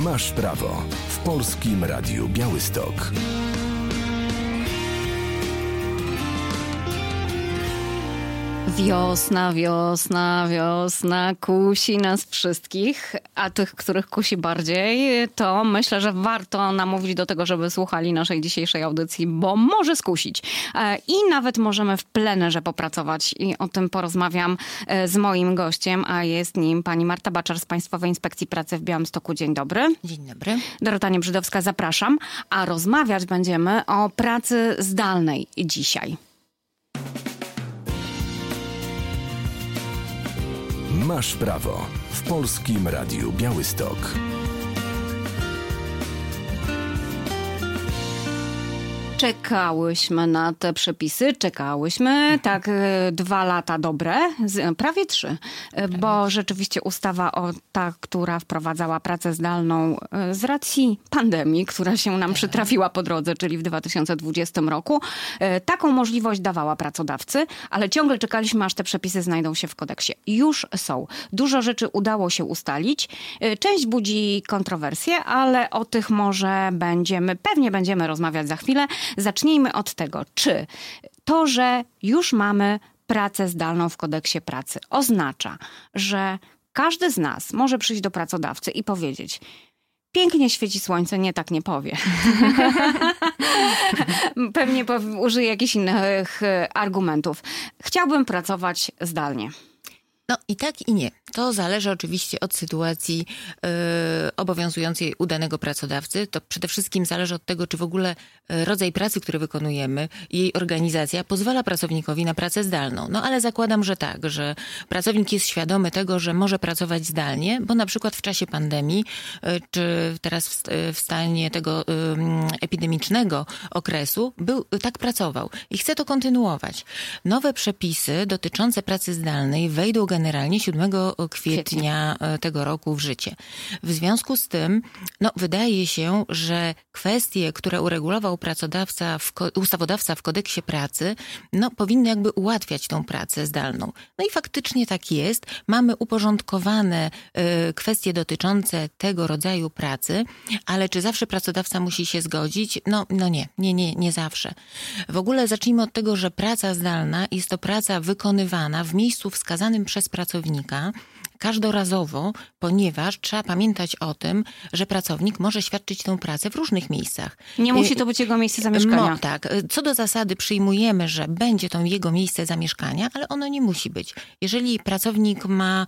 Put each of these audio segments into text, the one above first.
Masz prawo w Polskim Radiu Białystok. Wiosna, wiosna, wiosna kusi nas wszystkich, a tych, których kusi bardziej, to myślę, że warto namówić do tego, żeby słuchali naszej dzisiejszej audycji, bo może skusić. I nawet możemy w plenerze popracować i o tym porozmawiam z moim gościem, a jest nim pani Marta Baczar z Państwowej Inspekcji Pracy w Białymstoku. Dzień dobry. Dzień dobry. Dorota Niebrzydowska, zapraszam. A rozmawiać będziemy o pracy zdalnej dzisiaj. Masz prawo w Polskim Radiu Białystok. Czekałyśmy na te przepisy, tak 2 lata dobre, prawie 3, bo rzeczywiście ustawa ta, która wprowadzała pracę zdalną z racji pandemii, która się nam przytrafiła po drodze, czyli w 2020 roku, taką możliwość dawała pracodawcy, ale ciągle czekaliśmy, aż te przepisy znajdą się w kodeksie. Już są. Dużo rzeczy udało się ustalić. Część budzi kontrowersje, ale o tych może pewnie będziemy rozmawiać za chwilę. Zacznijmy od tego, czy to, że już mamy pracę zdalną w kodeksie pracy, oznacza, że każdy z nas może przyjść do pracodawcy i powiedzieć: pięknie świeci słońce, nie tak nie powie. Pewnie użyję jakichś innych argumentów. Chciałbym pracować zdalnie. No i tak i nie. To zależy oczywiście od sytuacji obowiązującej u danego pracodawcy. To przede wszystkim zależy od tego, czy w ogóle rodzaj pracy, który wykonujemy i jej organizacja pozwala pracownikowi na pracę zdalną. No ale zakładam, że tak, że pracownik jest świadomy tego, że może pracować zdalnie, bo na przykład w czasie pandemii, czy teraz w stanie tego epidemicznego okresu tak pracował i chce to kontynuować. Nowe przepisy dotyczące pracy zdalnej wejdą generalnie 7 kwietnia tego roku w życie. W związku z tym, wydaje się, że kwestie, które uregulował ustawodawca w kodeksie pracy, powinny jakby ułatwiać tą pracę zdalną. No i faktycznie tak jest. Mamy uporządkowane kwestie dotyczące tego rodzaju pracy, ale czy zawsze pracodawca musi się zgodzić? Nie zawsze. W ogóle zacznijmy od tego, że praca zdalna jest to praca wykonywana w miejscu wskazanym przez pracownika każdorazowo, ponieważ trzeba pamiętać o tym, że pracownik może świadczyć tę pracę w różnych miejscach. Nie musi to być jego miejsce zamieszkania. Tak. Co do zasady przyjmujemy, że będzie to jego miejsce zamieszkania, ale ono nie musi być. Jeżeli pracownik ma,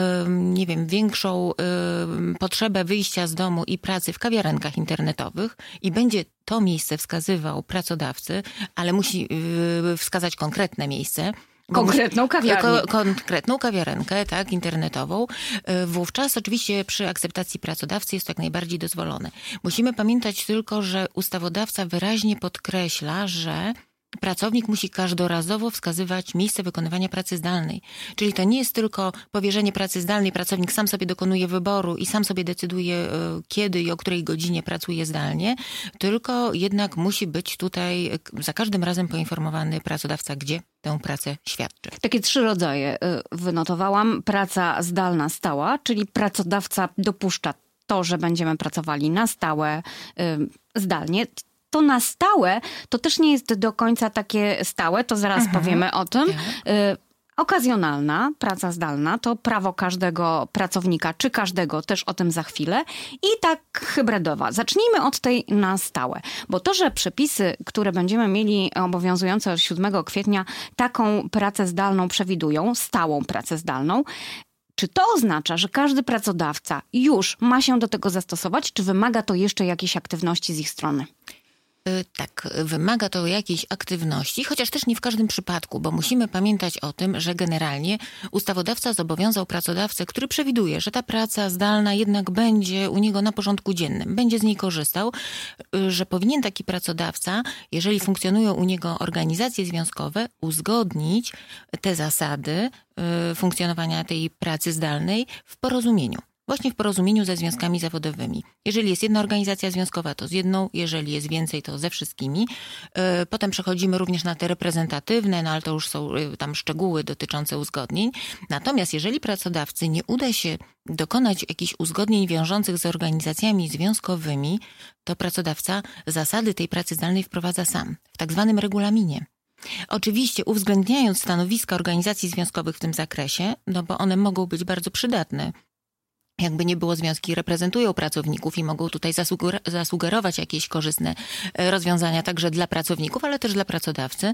większą potrzebę wyjścia z domu i pracy w kawiarenkach internetowych i będzie to miejsce wskazywał pracodawcy, ale musi wskazać konkretne miejsce, Konkretną kawiarnię. Konkretną kawiarenkę, tak, internetową. Wówczas oczywiście przy akceptacji pracodawcy jest to jak najbardziej dozwolone. Musimy pamiętać tylko, że ustawodawca wyraźnie podkreśla, że pracownik musi każdorazowo wskazywać miejsce wykonywania pracy zdalnej. Czyli to nie jest tylko powierzenie pracy zdalnej, pracownik sam sobie dokonuje wyboru i sam sobie decyduje, kiedy i o której godzinie pracuje zdalnie, tylko jednak musi być tutaj za każdym razem poinformowany pracodawca, gdzie tę pracę świadczy. Takie 3 rodzaje wynotowałam. Praca zdalna stała, czyli pracodawca dopuszcza to, że będziemy pracowali na stałe, zdalnie. To na stałe to też nie jest do końca takie stałe, to zaraz powiemy o tym. Okazjonalna praca zdalna to prawo każdego pracownika, czy każdego, też o tym za chwilę. I tak hybrydowa. Zacznijmy od tej na stałe. Bo to, że przepisy, które będziemy mieli obowiązujące od 7 kwietnia, taką pracę zdalną przewidują, stałą pracę zdalną, czy to oznacza, że każdy pracodawca już ma się do tego zastosować, czy wymaga to jeszcze jakiejś aktywności z ich strony? Tak, wymaga to jakiejś aktywności, chociaż też nie w każdym przypadku, bo musimy pamiętać o tym, że generalnie ustawodawca zobowiązał pracodawcę, który przewiduje, że ta praca zdalna jednak będzie u niego na porządku dziennym, będzie z niej korzystał, że powinien taki pracodawca, jeżeli funkcjonują u niego organizacje związkowe, uzgodnić te zasady funkcjonowania tej pracy zdalnej w porozumieniu. właśnie w porozumieniu ze związkami zawodowymi. Jeżeli jest jedna organizacja związkowa, to z jedną, jeżeli jest więcej, to ze wszystkimi. Potem przechodzimy również na te reprezentatywne, no ale to już są tam szczegóły dotyczące uzgodnień. Natomiast jeżeli pracodawcy nie uda się dokonać jakichś uzgodnień wiążących z organizacjami związkowymi, to pracodawca zasady tej pracy zdalnej wprowadza sam, w tak zwanym regulaminie. Oczywiście uwzględniając stanowiska organizacji związkowych w tym zakresie, no bo one mogą być bardzo przydatne. Jakby nie było, związki reprezentują pracowników i mogą tutaj zasugerować jakieś korzystne rozwiązania także dla pracowników, ale też dla pracodawcy.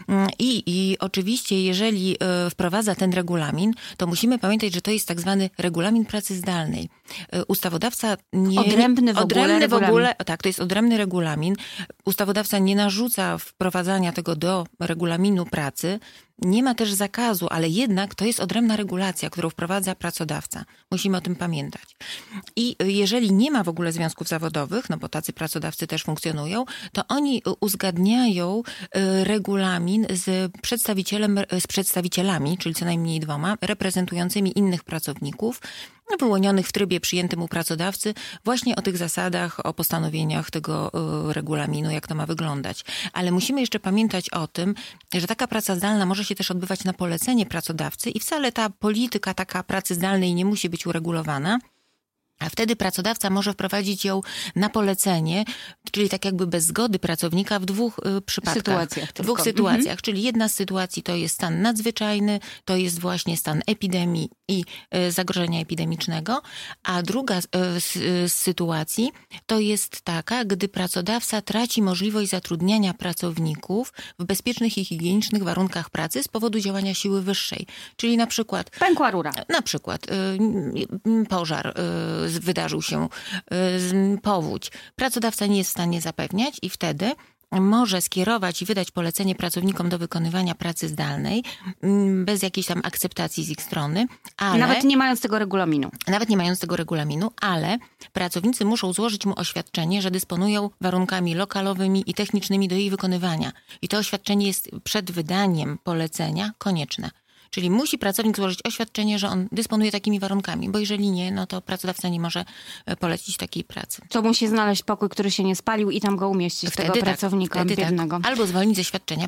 I oczywiście, jeżeli wprowadza ten regulamin, to musimy pamiętać, że to jest tak zwany regulamin pracy zdalnej. Ustawodawca nie... Odrębny w ogóle. Tak, to jest odrębny regulamin. Ustawodawca nie narzuca wprowadzania tego do regulaminu pracy. Nie ma też zakazu, ale jednak to jest odrębna regulacja, którą wprowadza pracodawca. Musimy o tym pamiętać. I jeżeli nie ma w ogóle związków zawodowych, no bo tacy pracodawcy też funkcjonują, to oni uzgadniają regulamin z przedstawicielami, czyli co najmniej 2, reprezentującymi innych pracowników, wyłonionych w trybie przyjętym u pracodawcy, właśnie o tych zasadach, o postanowieniach tego regulaminu, jak to ma wyglądać. Ale musimy jeszcze pamiętać o tym, że taka praca zdalna może się też odbywać na polecenie pracodawcy i wcale ta polityka taka pracy zdalnej nie musi być uregulowana. A wtedy pracodawca może wprowadzić ją na polecenie, czyli tak jakby bez zgody pracownika w 2 przypadkach. W 2 sytuacjach. Czyli jedna z sytuacji to jest stan nadzwyczajny, to jest właśnie stan epidemii i zagrożenia epidemicznego, a druga z sytuacji to jest taka, gdy pracodawca traci możliwość zatrudniania pracowników w bezpiecznych i higienicznych warunkach pracy z powodu działania siły wyższej. Czyli na przykład... Pękła rura. Na przykład pożar, wydarzył się powódź. Pracodawca nie jest w stanie zapewniać i wtedy może skierować i wydać polecenie pracownikom do wykonywania pracy zdalnej bez jakiejś tam akceptacji z ich strony. Ale, Nawet nie mając tego regulaminu. Ale pracownicy muszą złożyć mu oświadczenie, że dysponują warunkami lokalowymi i technicznymi do jej wykonywania. I to oświadczenie jest przed wydaniem polecenia konieczne. Czyli musi pracownik złożyć oświadczenie, że on dysponuje takimi warunkami, bo jeżeli nie, no to pracodawca nie może polecić takiej pracy. To musi znaleźć pokój, który się nie spalił i tam go umieścić, tego pracownika biednego. Albo zwolnić ze świadczenia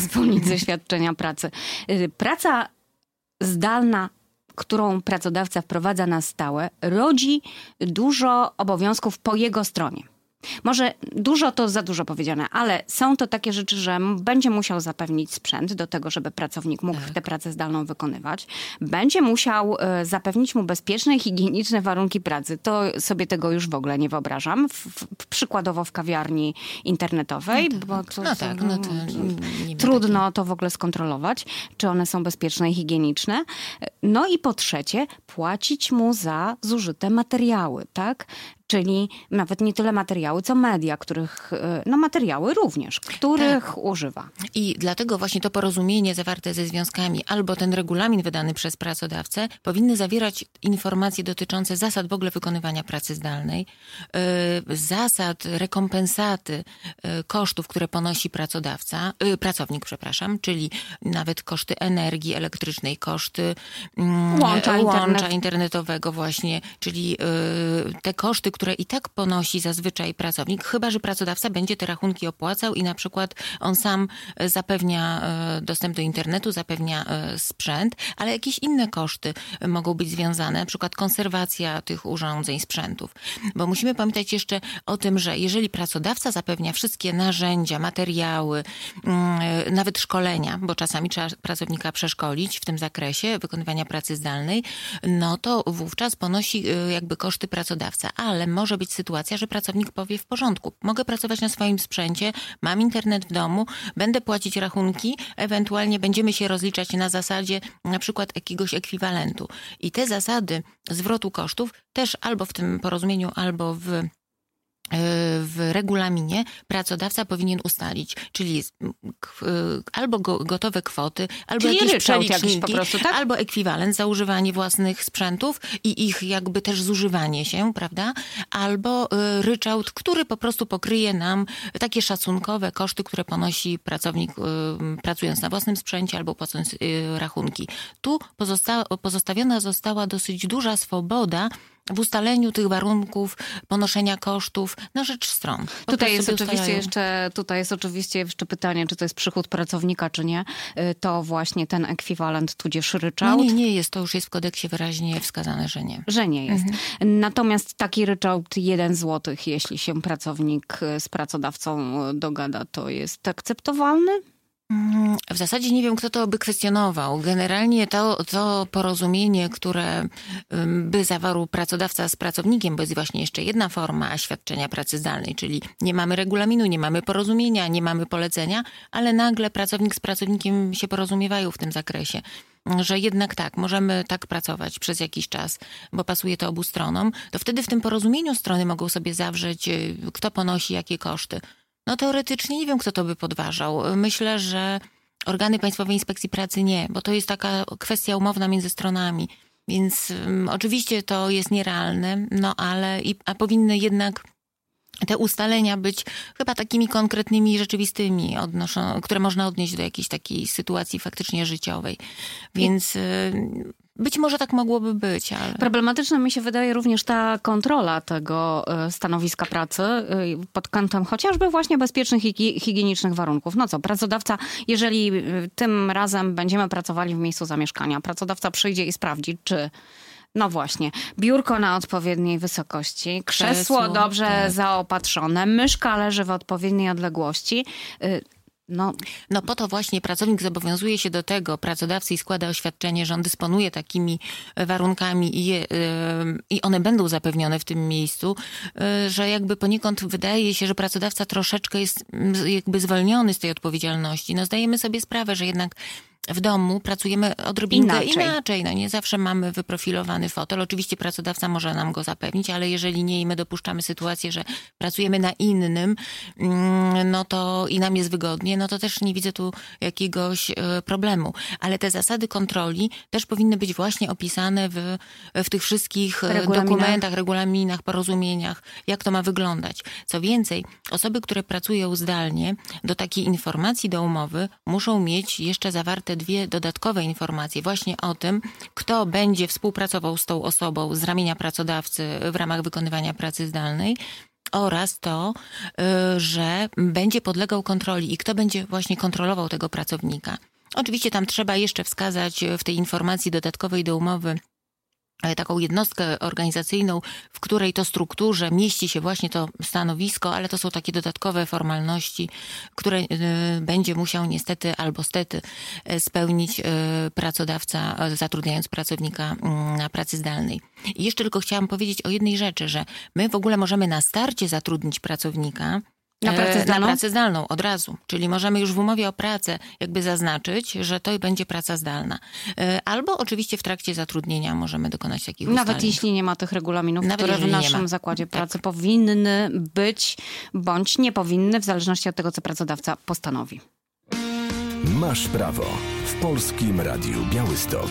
pracy. Praca zdalna, którą pracodawca wprowadza na stałe, rodzi dużo obowiązków po jego stronie. Może dużo to za dużo powiedziane, ale są to takie rzeczy, że będzie musiał zapewnić sprzęt do tego, żeby pracownik mógł tę pracę zdalną wykonywać. Będzie musiał zapewnić mu bezpieczne i higieniczne warunki pracy. To sobie tego już w ogóle nie wyobrażam. Przykładowo w kawiarni internetowej, bo trudno to w ogóle skontrolować, czy one są bezpieczne i higieniczne. No i po trzecie, płacić mu za zużyte materiały, tak? Czyli nawet nie tyle materiały, co media, materiały również, których używa. I dlatego właśnie to porozumienie zawarte ze związkami albo ten regulamin wydany przez pracodawcę powinny zawierać informacje dotyczące zasad w ogóle wykonywania pracy zdalnej, zasad rekompensaty kosztów, które ponosi pracownik, czyli nawet koszty energii elektrycznej, koszty łącza internetowego właśnie, czyli te koszty, które i tak ponosi zazwyczaj pracownik, chyba że pracodawca będzie te rachunki opłacał i na przykład on sam zapewnia dostęp do internetu, zapewnia sprzęt, ale jakieś inne koszty mogą być związane, na przykład konserwacja tych urządzeń, sprzętów. Bo musimy pamiętać jeszcze o tym, że jeżeli pracodawca zapewnia wszystkie narzędzia, materiały, nawet szkolenia, bo czasami trzeba pracownika przeszkolić w tym zakresie wykonywania pracy zdalnej, no to wówczas ponosi jakby koszty pracodawca, ale może być sytuacja, że pracownik powie w porządku, mogę pracować na swoim sprzęcie, mam internet w domu, będę płacić rachunki, ewentualnie będziemy się rozliczać na zasadzie na przykład jakiegoś ekwiwalentu. I te zasady zwrotu kosztów też albo w tym porozumieniu, albo w regulaminie pracodawca powinien ustalić, czyli albo gotowe kwoty, albo jakieś przeliczniki, po prostu, tak? Albo ekwiwalent za używanie własnych sprzętów i ich jakby też zużywanie się, prawda? Albo ryczałt, który po prostu pokryje nam takie szacunkowe koszty, które ponosi pracownik pracując na własnym sprzęcie albo płacąc rachunki. Tu pozostawiona została dosyć duża swoboda w ustaleniu tych warunków ponoszenia kosztów na rzecz stron. Tutaj jest oczywiście jeszcze pytanie, czy to jest przychód pracownika, czy nie. To właśnie ten ekwiwalent, tudzież ryczałt. No nie jest. To już jest w kodeksie wyraźnie wskazane, że nie. Że nie jest. Natomiast taki ryczałt 1 zł, jeśli się pracownik z pracodawcą dogada, to jest akceptowalny? W zasadzie nie wiem, kto to by kwestionował. Generalnie to porozumienie, które by zawarł pracodawca z pracownikiem, bo jest właśnie jeszcze jedna forma świadczenia pracy zdalnej, czyli nie mamy regulaminu, nie mamy porozumienia, nie mamy polecenia, ale nagle pracownik z pracownikiem się porozumiewają w tym zakresie, że jednak tak, możemy tak pracować przez jakiś czas, bo pasuje to obu stronom, to wtedy w tym porozumieniu strony mogą sobie zawrzeć, kto ponosi jakie koszty. No teoretycznie nie wiem, kto to by podważał. Myślę, że organy Państwowej Inspekcji Pracy nie, bo to jest taka kwestia umowna między stronami. Więc oczywiście to jest nierealne, no ale powinny jednak te ustalenia być chyba takimi konkretnymi i rzeczywistymi, które można odnieść do jakiejś takiej sytuacji faktycznie życiowej. Więc być może tak mogłoby być, ale... Problematyczna mi się wydaje również ta kontrola tego stanowiska pracy pod kątem chociażby właśnie bezpiecznych i higienicznych warunków. No co, pracodawca, jeżeli tym razem będziemy pracowali w miejscu zamieszkania, pracodawca przyjdzie i sprawdzi, czy... No właśnie, biurko na odpowiedniej wysokości, krzesło dobrze zaopatrzone, myszka leży w odpowiedniej odległości. No po to właśnie pracownik zobowiązuje się do tego pracodawcy i składa oświadczenie, że on dysponuje takimi warunkami i one będą zapewnione w tym miejscu, że jakby poniekąd wydaje się, że pracodawca troszeczkę jest jakby zwolniony z tej odpowiedzialności. No zdajemy sobie sprawę, że jednak w domu pracujemy odrobinkę inaczej. No nie zawsze mamy wyprofilowany fotel. Oczywiście pracodawca może nam go zapewnić, ale jeżeli nie i my dopuszczamy sytuację, że pracujemy na innym, no to i nam jest wygodnie, no to też nie widzę tu jakiegoś problemu. Ale te zasady kontroli też powinny być właśnie opisane w tych wszystkich dokumentach, regulaminach, porozumieniach, jak to ma wyglądać. Co więcej, osoby, które pracują zdalnie, do takiej informacji do umowy muszą mieć jeszcze zawarte 2 dodatkowe informacje właśnie o tym, kto będzie współpracował z tą osobą z ramienia pracodawcy w ramach wykonywania pracy zdalnej oraz to, że będzie podlegał kontroli i kto będzie właśnie kontrolował tego pracownika. Oczywiście tam trzeba jeszcze wskazać w tej informacji dodatkowej do umowy taką jednostkę organizacyjną, w której to strukturze mieści się właśnie to stanowisko, ale to są takie dodatkowe formalności, które będzie musiał niestety albo stety spełnić pracodawca, zatrudniając pracownika na pracy zdalnej. I jeszcze tylko chciałam powiedzieć o jednej rzeczy, że my w ogóle możemy na starcie zatrudnić pracownika na pracę zdalną od razu. Czyli możemy już w umowie o pracę jakby zaznaczyć, że to będzie praca zdalna. Albo oczywiście w trakcie zatrudnienia możemy dokonać takich ustaleń. Nawet jeśli nie ma tych regulaminów, które w naszym zakładzie pracy powinny być, bądź nie powinny, w zależności od tego, co pracodawca postanowi. Masz prawo. W Polskim Radiu Białystok.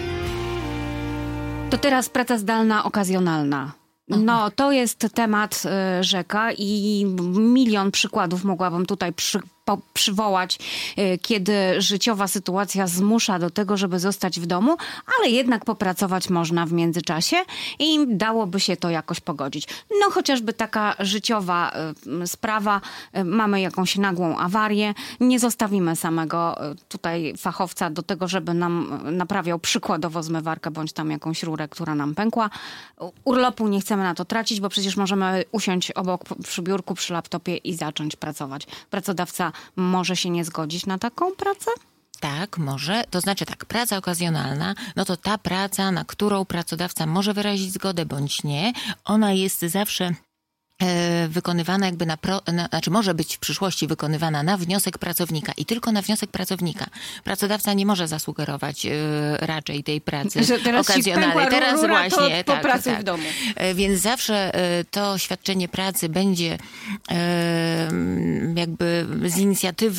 To teraz praca zdalna okazjonalna. No, to jest temat rzeka i milion przykładów mogłabym tutaj przywołać, kiedy życiowa sytuacja zmusza do tego, żeby zostać w domu, ale jednak popracować można w międzyczasie i dałoby się to jakoś pogodzić. No chociażby taka życiowa sprawa, mamy jakąś nagłą awarię, nie zostawimy samego tutaj fachowca do tego, żeby nam naprawiał przykładowo zmywarkę bądź tam jakąś rurę, która nam pękła. Urlopu nie chcemy na to tracić, bo przecież możemy usiąść obok przy biurku, przy laptopie i zacząć pracować. Pracodawca może się nie zgodzić na taką pracę? Tak, może. To znaczy tak, praca okazjonalna, no to ta praca, na którą pracodawca może wyrazić zgodę bądź nie, ona jest zawsze wykonywana jakby znaczy może być w przyszłości wykonywana na wniosek pracownika i tylko na wniosek pracownika. Pracodawca nie może zasugerować raczej tej pracy że teraz okazjonalnej. Teraz rura, właśnie to pracy w domu. Więc zawsze to świadczenie pracy będzie jakby z inicjatywy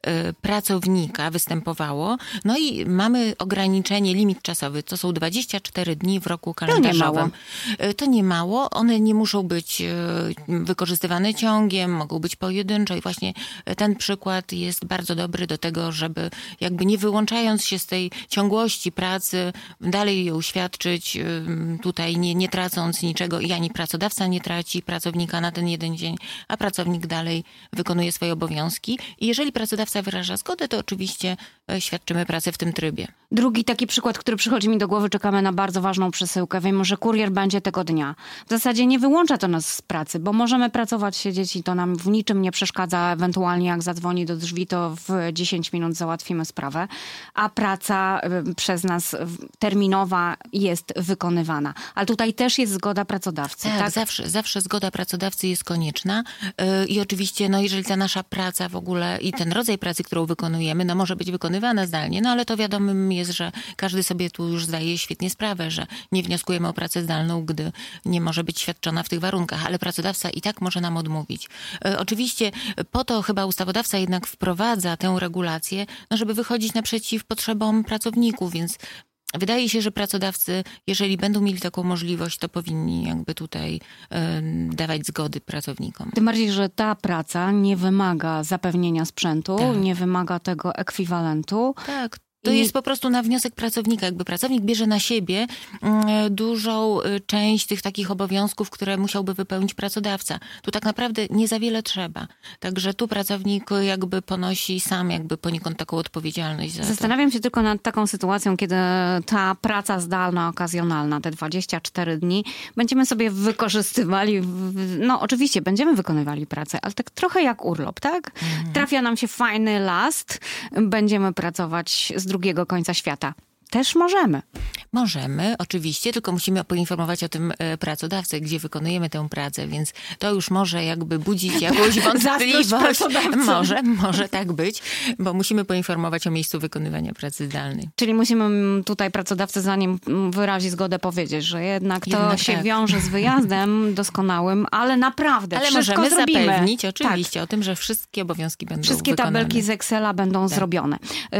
pracownika występowało. No i mamy ograniczenie, limit czasowy. To są 24 dni w roku kalendarzowym. To nie mało. One nie muszą być wykorzystywane ciągiem, mogą być pojedynczo i właśnie ten przykład jest bardzo dobry do tego, żeby jakby nie wyłączając się z tej ciągłości pracy, dalej ją świadczyć, tutaj nie tracąc niczego i ani pracodawca nie traci pracownika na ten jeden dzień, a pracownik dalej wykonuje swoje obowiązki. I jeżeli pracodawca wyraża zgodę, to oczywiście świadczymy pracę w tym trybie. Drugi taki przykład, który przychodzi mi do głowy, czekamy na bardzo ważną przesyłkę. Wiemy, że kurier będzie tego dnia. W zasadzie nie wyłącza to nas z pracy, bo możemy pracować, siedzieć i to nam w niczym nie przeszkadza. Ewentualnie jak zadzwoni do drzwi, to w 10 minut załatwimy sprawę. A praca przez nas terminowa jest wykonywana. Ale tutaj też jest zgoda pracodawcy. Tak, tak? Zawsze zgoda pracodawcy jest konieczna. I oczywiście, jeżeli ta nasza praca w ogóle i ten rodzaj pracy, którą wykonujemy, może być wykonywana zdalnie, ale to wiadomym jest, że każdy sobie tu już zdaje świetnie sprawę, że nie wnioskujemy o pracę zdalną, gdy nie może być świadczona w tych warunkach, ale pracodawca i tak może nam odmówić. Oczywiście po to chyba ustawodawca jednak wprowadza tę regulację, żeby wychodzić naprzeciw potrzebom pracowników, więc wydaje się, że pracodawcy, jeżeli będą mieli taką możliwość, to powinni jakby tutaj dawać zgody pracownikom. Tym bardziej, że ta praca nie wymaga zapewnienia sprzętu, nie wymaga tego ekwiwalentu. Tak. To jest po prostu na wniosek pracownika. Jakby pracownik bierze na siebie dużą część tych takich obowiązków, które musiałby wypełnić pracodawca. Tu tak naprawdę nie za wiele trzeba. Także tu pracownik jakby ponosi sam jakby poniekąd taką odpowiedzialność za to. Zastanawiam się tylko nad taką sytuacją, kiedy ta praca zdalna, okazjonalna, te 24 dni, będziemy sobie wykorzystywali, oczywiście będziemy wykonywali pracę, ale tak trochę jak urlop, tak? Trafia nam się fajny last, będziemy pracować z drugiego końca świata. Też możemy. Możemy, oczywiście, tylko musimy poinformować o tym pracodawcę, gdzie wykonujemy tę pracę, więc to już może jakby budzić jakąś wątpliwość. Może tak być, bo musimy poinformować o miejscu wykonywania pracy zdalnej. Czyli musimy tutaj pracodawcy, zanim wyrazi zgodę, powiedzieć, że jednak to się wiąże z wyjazdem doskonałym, ale naprawdę ale wszystko możemy zrobimy. Zapewnić oczywiście o tym, że wszystkie obowiązki będą wszystkie wykonane. Tabelki z Excela będą zrobione.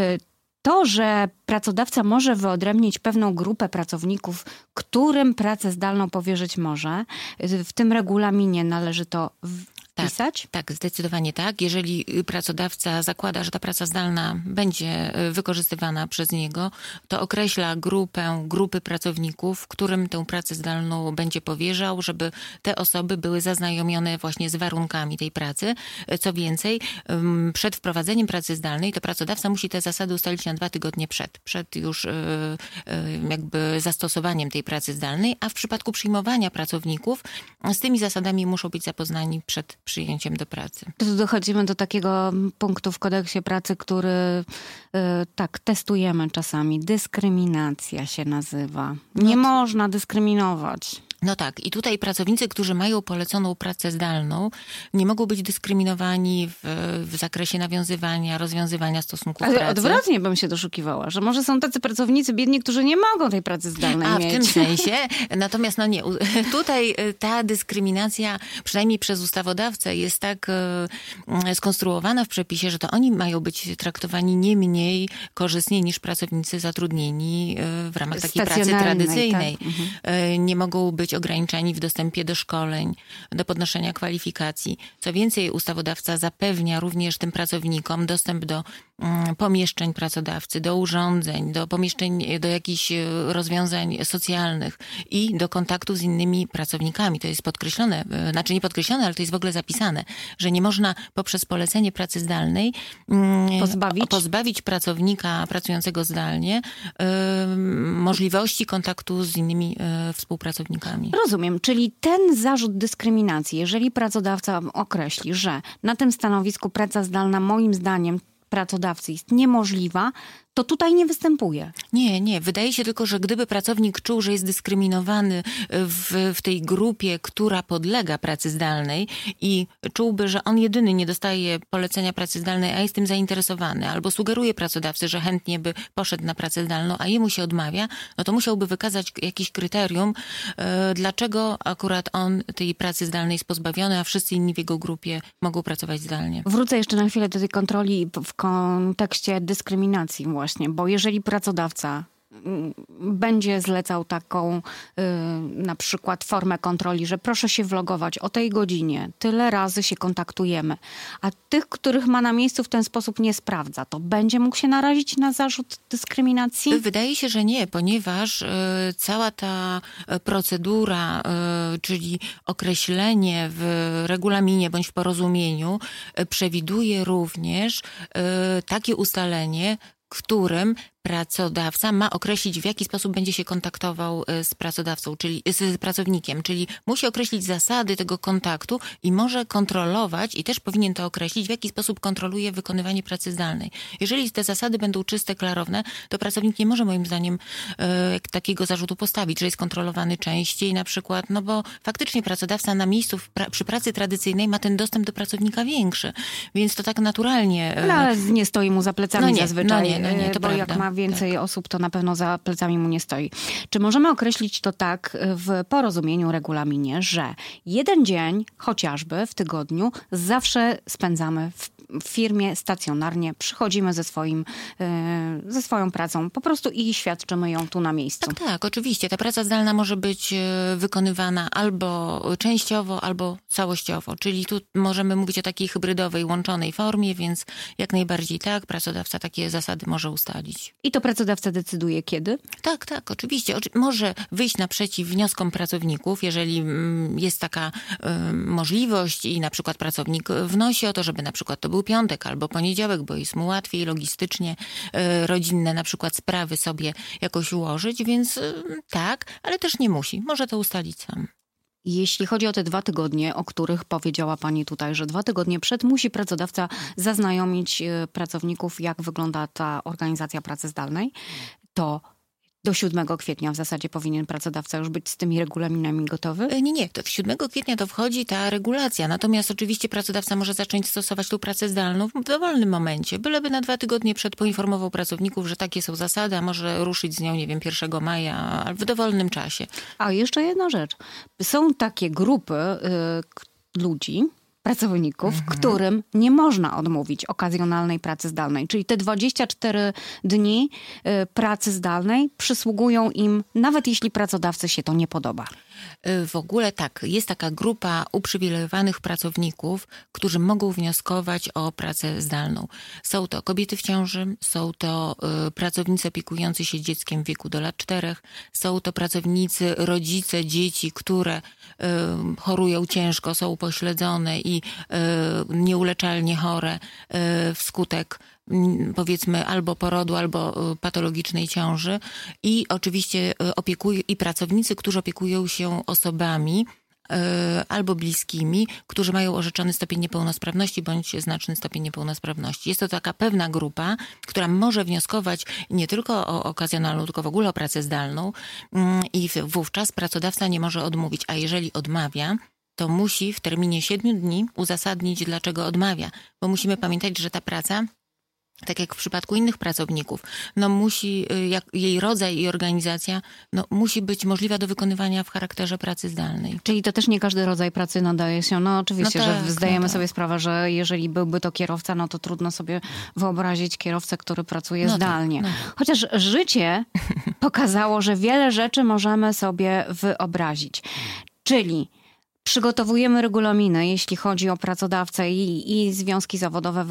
To, że pracodawca może wyodrębnić pewną grupę pracowników, którym pracę zdalną powierzyć może, w tym regulaminie należy to wpisać? Tak, zdecydowanie tak. Jeżeli pracodawca zakłada, że ta praca zdalna będzie wykorzystywana przez niego, to określa grupy pracowników, którym tę pracę zdalną będzie powierzał, żeby te osoby były zaznajomione właśnie z warunkami tej pracy. Co więcej, przed wprowadzeniem pracy zdalnej to pracodawca musi te zasady ustalić na 2 tygodnie przed już jakby zastosowaniem tej pracy zdalnej, a w przypadku przyjmowania pracowników z tymi zasadami muszą być zapoznani przed przyjęciem do pracy. Tu dochodzimy do takiego punktu w kodeksie pracy, który tak testujemy czasami. Dyskryminacja się nazywa. Nie można dyskryminować. No tak. I tutaj pracownicy, którzy mają poleconą pracę zdalną, nie mogą być dyskryminowani w zakresie nawiązywania, rozwiązywania stosunków pracy. Ale odwrotnie bym się doszukiwała, że może są tacy pracownicy biedni, którzy nie mogą tej pracy zdalnej mieć. W tym sensie. Natomiast nie. Tutaj ta dyskryminacja, przynajmniej przez ustawodawcę, jest tak skonstruowana w przepisie, że to oni mają być traktowani nie mniej korzystnie niż pracownicy zatrudnieni w ramach takiej pracy tradycyjnej. Tak. Nie mogą być ograniczeni w dostępie do szkoleń, do podnoszenia kwalifikacji. Co więcej, ustawodawca zapewnia również tym pracownikom dostęp do pomieszczeń pracodawcy, do urządzeń, do pomieszczeń, do jakichś rozwiązań socjalnych i do kontaktu z innymi pracownikami. To jest podkreślone, znaczy nie podkreślone, ale to jest w ogóle zapisane, że nie można poprzez polecenie pracy zdalnej pozbawić pracownika pracującego zdalnie możliwości kontaktu z innymi współpracownikami. Rozumiem, czyli ten zarzut dyskryminacji, jeżeli pracodawca określi, że na tym stanowisku praca zdalna moim zdaniem pracodawcy jest niemożliwa, to tutaj nie występuje. Nie. Wydaje się tylko, że gdyby pracownik czuł, że jest dyskryminowany w tej grupie, która podlega pracy zdalnej i czułby, że on jedyny nie dostaje polecenia pracy zdalnej, a jest tym zainteresowany, albo sugeruje pracodawcy, że chętnie by poszedł na pracę zdalną, a jemu się odmawia, no to musiałby wykazać jakieś kryterium, dlaczego akurat on tej pracy zdalnej jest pozbawiony, a wszyscy inni w jego grupie mogą pracować zdalnie. Wrócę jeszcze na chwilę do tej kontroli w kontekście dyskryminacji właśnie, bo jeżeli pracodawca będzie zlecał taką na przykład formę kontroli, że proszę się wlogować o tej godzinie, tyle razy się kontaktujemy, a tych, których ma na miejscu w ten sposób nie sprawdza, to będzie mógł się narazić na zarzut dyskryminacji? Wydaje się, że nie, ponieważ cała ta procedura, czyli określenie w regulaminie bądź w porozumieniu przewiduje również takie ustalenie, którym pracodawca ma określić, w jaki sposób będzie się kontaktował z pracodawcą, czyli z pracownikiem, czyli musi określić zasady tego kontaktu i może kontrolować, i też powinien to określić, w jaki sposób kontroluje wykonywanie pracy zdalnej. Jeżeli te zasady będą czyste, klarowne, to pracownik nie może moim zdaniem takiego zarzutu postawić, że jest kontrolowany częściej na przykład, no bo faktycznie pracodawca na miejscu przy pracy tradycyjnej ma ten dostęp do pracownika większy, więc to tak naturalnie... No ale nie stoi mu za plecami zazwyczaj, to bo prawda. Jak ma więcej osób, to na pewno za plecami mu nie stoi. Czy możemy określić to tak w porozumieniu, regulaminie, że jeden dzień chociażby w tygodniu zawsze spędzamy w firmie stacjonarnie, przychodzimy ze swoją pracą po prostu i świadczymy ją tu na miejscu? Tak, oczywiście. Ta praca zdalna może być wykonywana albo częściowo, albo całościowo. Czyli tu możemy mówić o takiej hybrydowej, łączonej formie, więc jak najbardziej tak, pracodawca takie zasady może ustalić. I to pracodawca decyduje kiedy? Tak, oczywiście. Może wyjść naprzeciw wnioskom pracowników, jeżeli jest taka możliwość i na przykład pracownik wnosi o to, żeby na przykład to był piątek albo poniedziałek, bo jest mu łatwiej logistycznie rodzinne na przykład sprawy sobie jakoś ułożyć, więc tak, ale też nie musi. Może to ustalić sam. Jeśli chodzi o te 2 tygodnie, o których powiedziała pani tutaj, że 2 tygodnie przed musi pracodawca zaznajomić pracowników, jak wygląda ta organizacja pracy zdalnej, to do 7 kwietnia w zasadzie powinien pracodawca już być z tymi regulaminami gotowy? Nie. To 7 kwietnia to wchodzi ta regulacja. Natomiast oczywiście pracodawca może zacząć stosować tą pracę zdalną w dowolnym momencie. Byleby na 2 tygodnie przed poinformował pracowników, że takie są zasady, a może ruszyć z nią, 1 maja, albo w dowolnym czasie. A jeszcze jedna rzecz. Są takie grupy ludzi, pracowników, którym nie można odmówić okazjonalnej pracy zdalnej. Czyli te 24 dni pracy zdalnej przysługują im, nawet jeśli pracodawcy się to nie podoba. W ogóle tak, jest taka grupa uprzywilejowanych pracowników, którzy mogą wnioskować o pracę zdalną. Są to kobiety w ciąży, są to pracownicy opiekujący się dzieckiem w wieku do lat 4, są to pracownicy, rodzice dzieci, które chorują ciężko, są upośledzone i nieuleczalnie chore wskutek powiedzmy albo porodu, albo patologicznej ciąży i oczywiście i pracownicy, którzy opiekują się osobami albo bliskimi, którzy mają orzeczony stopień niepełnosprawności bądź znaczny stopień niepełnosprawności. Jest to taka pewna grupa, która może wnioskować nie tylko o okazjonalną, tylko w ogóle o pracę zdalną i wówczas pracodawca nie może odmówić, a jeżeli odmawia, to musi w terminie 7 dni uzasadnić, dlaczego odmawia. Bo musimy pamiętać, że ta praca, tak jak w przypadku innych pracowników, musi, jej rodzaj i organizacja, musi być możliwa do wykonywania w charakterze pracy zdalnej. Czyli to też nie każdy rodzaj pracy nadaje się. Oczywiście, że zdajemy sobie sprawę, że jeżeli byłby to kierowca, to trudno sobie wyobrazić kierowcę, który pracuje zdalnie. Chociaż życie pokazało, że wiele rzeczy możemy sobie wyobrazić. Czyli przygotowujemy regulaminy, jeśli chodzi o pracodawcę i związki zawodowe w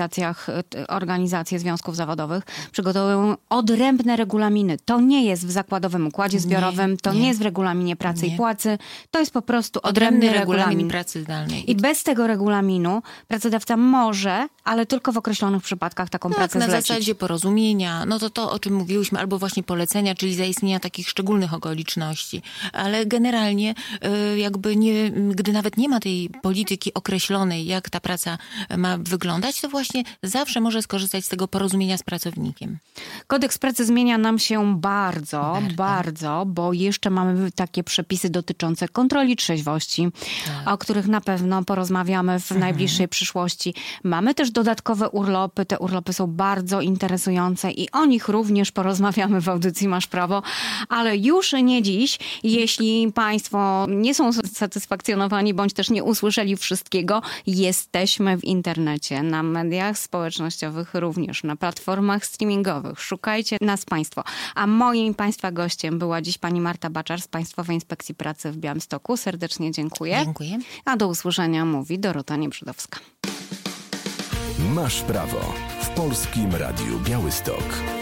organizacje związków zawodowych. Przygotowują odrębne regulaminy. To nie jest w zakładowym układzie zbiorowym, to nie jest w regulaminie pracy i płacy. To jest po prostu odrębny regulamin pracy zdalnej. I bez tego regulaminu pracodawca może, ale tylko w określonych przypadkach taką pracę zlecić. Na zasadzie porozumienia, to o czym mówiłyśmy, albo właśnie polecenia, czyli zaistnienia takich szczególnych okoliczności. Ale generalnie jakby nie gdy nawet nie ma tej polityki określonej, jak ta praca ma wyglądać, to właśnie zawsze może skorzystać z tego porozumienia z pracownikiem. Kodeks pracy zmienia nam się bardzo, bo jeszcze mamy takie przepisy dotyczące kontroli trzeźwości, o których na pewno porozmawiamy w najbliższej przyszłości. Mamy też dodatkowe urlopy. Te urlopy są bardzo interesujące i o nich również porozmawiamy w audycji Masz Prawo, ale już nie dziś. Jeśli Państwo nie są satysfakcjonowani, bądź też nie usłyszeli wszystkiego, jesteśmy w internecie, na mediach społecznościowych również, na platformach streamingowych. Szukajcie nas Państwo. A moim Państwa gościem była dziś pani Marta Baczar z Państwowej Inspekcji Pracy w Białymstoku. Serdecznie dziękuję. Dziękuję. A do usłyszenia mówi Dorota Niebrzydowska. Masz prawo w Polskim Radiu Białystok.